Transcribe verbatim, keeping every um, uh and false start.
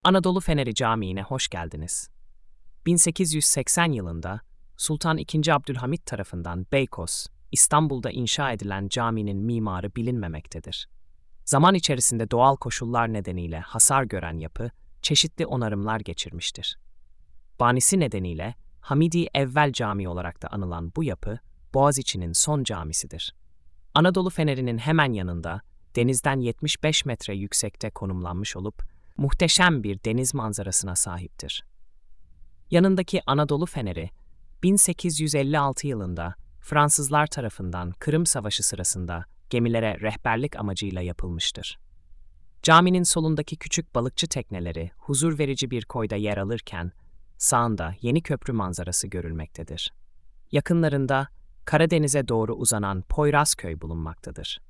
Anadolu Feneri Camii'ne hoş geldiniz. bin sekiz yüz seksen yılında Sultan ikinci. Abdülhamit tarafından Beykoz, İstanbul'da inşa edilen caminin mimarı bilinmemektedir. Zaman içerisinde doğal koşullar nedeniyle hasar gören yapı, çeşitli onarımlar geçirmiştir. Banisi nedeniyle Hamidi Evvel Camii olarak da anılan bu yapı, Boğaziçi'nin son camisidir. Anadolu Feneri'nin hemen yanında, denizden yetmiş beş metre yüksekte konumlanmış olup, muhteşem bir deniz manzarasına sahiptir. Yanındaki Anadolu Feneri, bin sekiz yüz elli altı yılında Fransızlar tarafından Kırım Savaşı sırasında gemilere rehberlik amacıyla yapılmıştır. Caminin solundaki küçük balıkçı tekneleri huzur verici bir koyda yer alırken, sağında Yeniköprü manzarası görülmektedir. Yakınlarında Karadeniz'e doğru uzanan Poyrazköy bulunmaktadır.